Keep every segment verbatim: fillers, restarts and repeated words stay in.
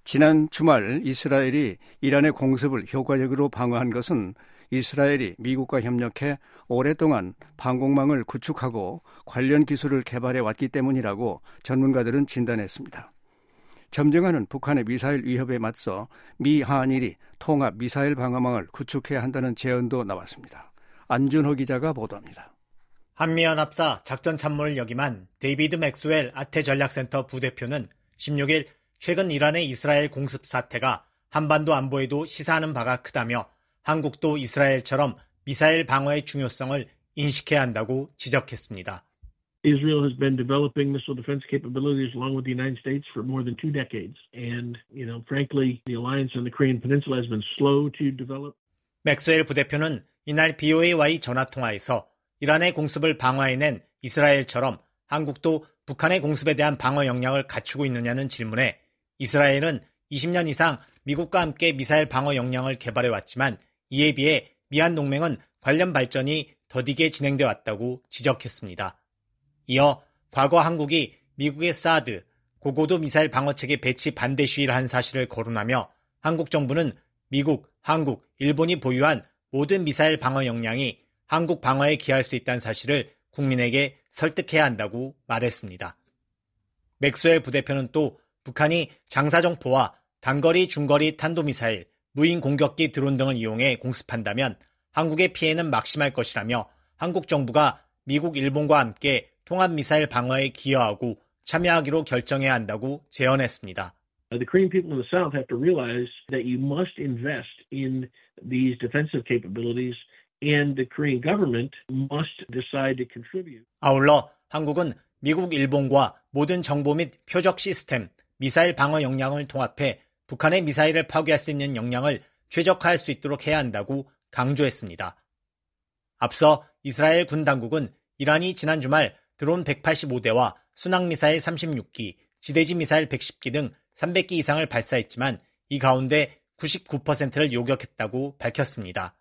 지난 주말 이스라엘이 이란의 공습을 효과적으로 방어한 것은 이스라엘이 미국과 협력해 오랫동안 방공망을 구축하고 관련 기술을 개발해 왔기 때문이라고 전문가들은 진단했습니다. 점증하는 북한의 미사일 위협에 맞서 미 한일이 통합 미사일 방어망을 구축해야 한다는 제언도 나왔습니다. 안준호 기자가 보도합니다. 한미연합사 작전참모를 역임한 데이비드 맥스웰 아태전략센터 부대표는 십육일 최근 이란의 이스라엘 공습 사태가 한반도 안보에도 시사하는 바가 크다며 한국도 이스라엘처럼 미사일 방어의 중요성을 인식해야 한다고 지적했습니다. Israel has been developing missile defense capabilities along with the United States for more than two decades. And, you know, frankly, the alliance on the Korean Peninsula has been slow to develop. 맥스웰 부대표는 이날 비오에이와의 전화통화에서 이란의 공습을 방어해낸 이스라엘처럼 한국도 북한의 공습에 대한 방어 역량을 갖추고 있느냐는 질문에 이스라엘은 이십 년 이상 미국과 함께 미사일 방어 역량을 개발해왔지만 이에 비해 미한 동맹은 관련 발전이 더디게 진행돼 왔다고 지적했습니다. 이어 과거 한국이 미국의 사드, 고고도 미사일 방어체계 배치 반대 시위를 한 사실을 거론하며 한국 정부는 미국, 한국, 일본이 보유한 모든 미사일 방어 역량이 한국 방어에 기여할 수 있다는 사실을 국민에게 설득해야 한다고 말했습니다. 맥스웰 부대표는 또 북한이 장사정포와 단거리, 중거리 탄도미사일, 무인 공격기 드론 등을 이용해 공습한다면 한국의 피해는 막심할 것이라며 한국 정부가 미국, 일본과 함께 통합미사일 방어에 기여하고 참여하기로 결정해야 한다고 제언했습니다. The Korean people in the South have to realize that you must invest in these defensive capabilities and the Korean government must decide to contribute. 아울러 한국은 미국, 일본과 모든 정보 및 표적 시스템, 미사일 방어 역량을 통합해 북한의 미사일을 파괴할 수 있는 역량을 최적화할 수 있도록 해야 한다고 강조했습니다. 앞서 이스라엘 군 당국은 이란이 지난 주말 드론 백팔십오 대와 순항미사일 삼십육 기, 지대지 미사일 백십 기 등 삼백 기 이상을 발사했지만 이 가운데 구십구 퍼센트를 요격했다고 밝혔습니다.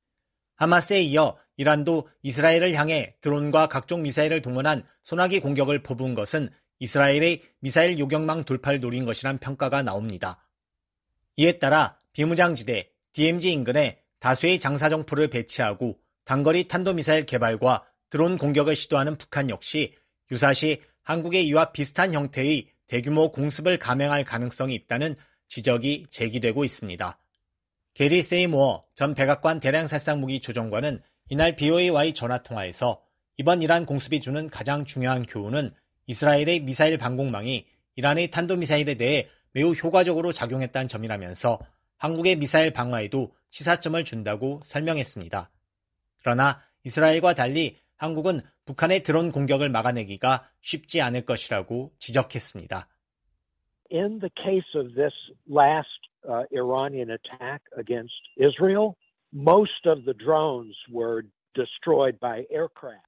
하마스에 이어 이란도 이스라엘을 향해 드론과 각종 미사일을 동원한 소나기 공격을 퍼부은 것은 이스라엘의 미사일 요격망 돌파를 노린 것이란 평가가 나옵니다. 이에 따라 비무장지대 디엠지 인근에 다수의 장사정포를 배치하고 단거리 탄도미사일 개발과 드론 공격을 시도하는 북한 역시 유사시 한국의 이와 비슷한 형태의 대규모 공습을 감행할 가능성이 있다는 지적이 제기되고 있습니다. 게리 세이모어 전 백악관 대량살상무기 조정관은 이날 비오에이와의 전화통화에서 이번 이란 공습이 주는 가장 중요한 교훈은 이스라엘의 미사일 방공망이 이란의 탄도미사일에 대해 매우 효과적으로 작용했다는 점이라면서 한국의 미사일 방어에도 시사점을 준다고 설명했습니다. 그러나 이스라엘과 달리 한국은 북한의 드론 공격을 막아내기가 쉽지 않을 것이라고 지적했습니다. In the case of this last uh, Iranian attack against Israel, most of the drones were destroyed by aircraft.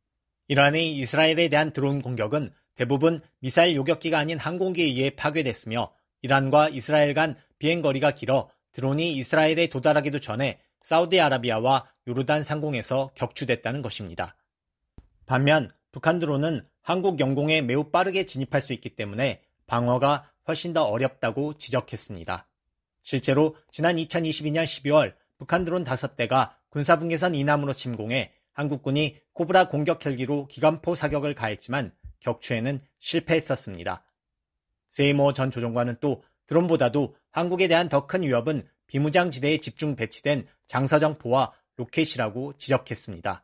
이란의 이스라엘에 대한 드론 공격은 대부분 미사일 요격기가 아닌 항공기에 의해 파괴됐으며 이란과 이스라엘 간 비행거리가 길어 드론이 이스라엘에 도달하기도 전에 사우디아라비아와 요르단 상공에서 격추됐다는 것입니다. 반면 북한 드론은 한국 영공에 매우 빠르게 진입할 수 있기 때문에 방어가 훨씬 더 어렵다고 지적했습니다. 실제로 지난 이천이십이 년 십이월 북한 드론 다섯 대가 군사분계선 이남으로 침공해 한국군이 코브라 공격 헬기로 기관포 사격을 가했지만 격추에는 실패했었습니다. 세이모 전 조정관은 또 드론보다도 한국에 대한 더 큰 위협은 비무장지대에 집중 배치된 장사정포와 로켓이라고 지적했습니다.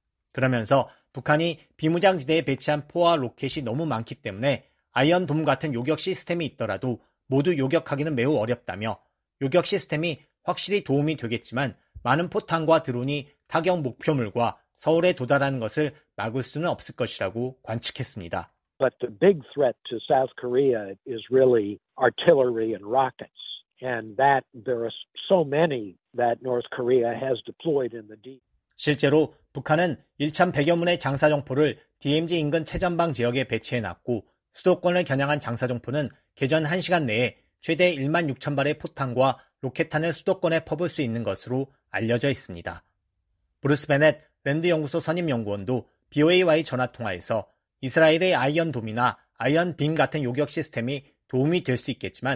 그러면서 북한이 비무장지대에 배치한 포와 로켓이 너무 많기 때문에 아이언돔 같은 요격 시스템이 있더라도 모두 요격하기는 매우 어렵다며 요격 시스템이 확실히 도움이 되겠지만 많은 포탄과 드론이 타격 목표물과 서울에 도달하는 것을 막을 수는 없을 것이라고 관측했습니다. But the big threat to South Korea is really artillery and rockets. And that there are so many that North Korea has deployed in the deep. 실제로 북한은 천백여 문의 장사정포를 디엠지 인근 최전방 지역에 배치해놨고 수도권을 겨냥한 장사정포는 개전 한 시간 내에 최대 만 육천 발의 포탄과 로켓탄을 수도권에 퍼부을 수 있는 것으로 알려져 있습니다. 브루스 베넷 랜드연구소 선임연구원도 비오에이와의 전화통화에서 이스라엘의 아이언돔이나 아이언빔 같은 요격 시스템이 도움이 될 수 있겠지만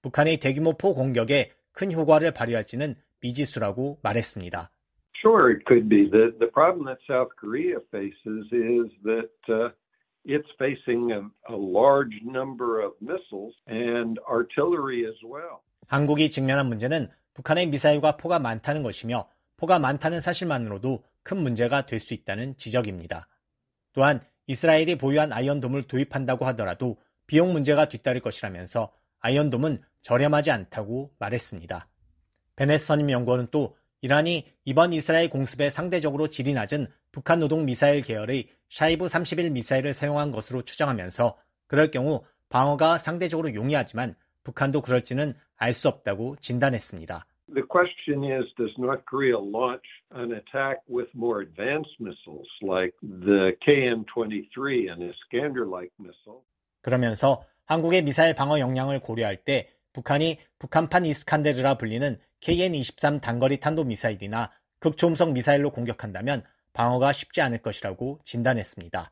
북한의 대규모 포 공격에 큰 효과를 발휘할지는 미지수라고 말했습니다. Sure, it could be. The, the problem that South Korea faces is that uh, it's facing a, a large number of missiles and artillery as well. 한국이 직면한 문제는 북한의 미사일과 포가 많다는 것이며 포가 많다는 사실만으로도 큰 문제가 될 수 있다는 지적입니다. 또한 이스라엘이 보유한 아이언돔을 도입한다고 하더라도 비용 문제가 뒤따를 것이라면서 아이언돔은 저렴하지 않다고 말했습니다. 베넷 선임 연구원은 또 이란이 이번 이스라엘 공습에 상대적으로 질이 낮은 북한 노동 미사일 계열의 샤이브 삼십일 미사일을 사용한 것으로 추정하면서 그럴 경우 방어가 상대적으로 용이하지만 북한도 그럴지는 알 수 없다고 진단했습니다. The question is, does North Korea launch an attack with more advanced missiles like the 케이엔 이십삼 and Iskander-like missile? 그러면서 한국의 미사일 방어 역량을 고려할 때 북한이 북한판 이스칸데르라 불리는 케이엔 이십삼 단거리 탄도미사일이나 극초음속 미사일로 공격한다면 방어가 쉽지 않을 것이라고 진단했습니다.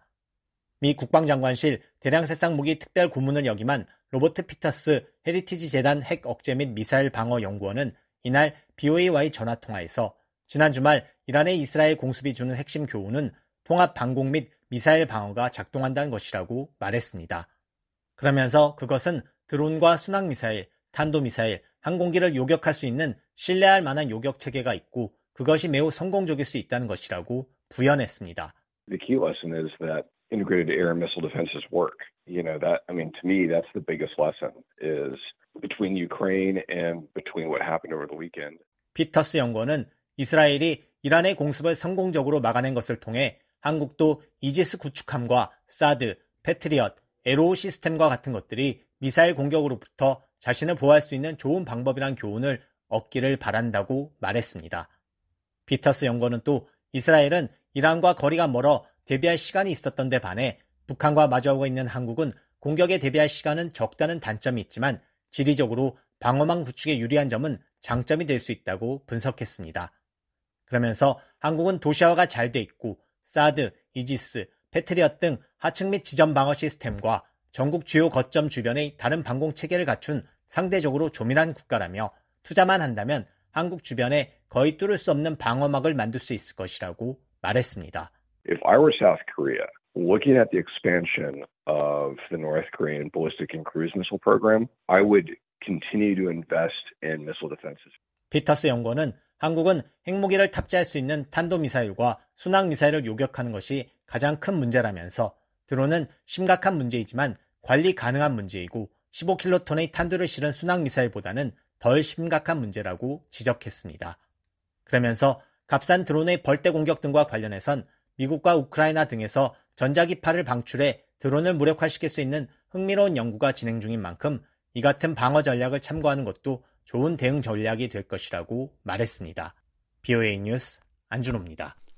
미 국방장관실 대량살상 무기 특별 고문을 역임한 로버트 피터스 헤리티지 재단 핵 억제 및 미사일 방어 연구원은 이날 비오에이와의 전화통화에서 지난 주말 이란의 이스라엘 공습이 주는 핵심 교훈은 통합 방공 및 미사일 방어가 작동한다는 것이라고 말했습니다. 그러면서 그것은 드론과 순항미사일, 탄도미사일, 항공기를 요격할 수 있는 신뢰할 만한 요격 체계가 있고 그것이 매우 성공적일 수 있다는 것이라고 부연했습니다. The key lesson is that integrated air and missile defenses work. You know, that, I mean, to me, that's the biggest lesson is between Ukraine and between what happened over the weekend. 피터스 연구원은 이스라엘이 이란의 공습을 성공적으로 막아낸 것을 통해 한국도 이지스 구축함과 사드, 패트리엇, 에로우 시스템과 같은 것들이 미사일 공격으로부터 자신을 보호할 수 있는 좋은 방법이란 교훈을 얻기를 바란다고 말했습니다. 피터스 연구원은 또 이스라엘은 이란과 거리가 멀어 대비할 시간이 있었던 데 반해 북한과 마주하고 있는 한국은 공격에 대비할 시간은 적다는 단점이 있지만 지리적으로 방어망 구축에 유리한 점은 장점이 될 수 있다고 분석했습니다. 그러면서 한국은 도시화가 잘 돼 있고 사드, 이지스, 패트리엇 등 하층 및 지점 방어 시스템과 전국 주요 거점 주변의 다른 방공 체계를 갖춘 상대적으로 조밀한 국가라며 투자만 한다면 한국 주변에 거의 뚫을 수 없는 방어막을 만들 수 있을 것이라고 말했습니다. If I were South Korea, looking at the expansion of the North Korean ballistic and cruise missile program, I would continue to invest in missile defenses. 피터스 연구원은 한국은 핵무기를 탑재할 수 있는 탄도미사일과 순항미사일을 요격하는 것이 가장 큰 문제라면서 드론은 심각한 문제이지만 관리 가능한 문제이고 십오 킬로톤의 탄두를 실은 순항미사일보다는 덜 심각한 문제라고 지적했습니다. 그러면서 값싼 드론의 벌떼 공격 등과 관련해선 미국과 우크라이나 등에서 전자기파를 방출해 드론을 무력화시킬 수 있는 흥미로운 연구가 진행 중인 만큼 이 같은 방어 전략을 참고하는 것도 좋은 대응 전략이 될 것이라고 말했습니다. 비오에이 뉴스 안준호입니다.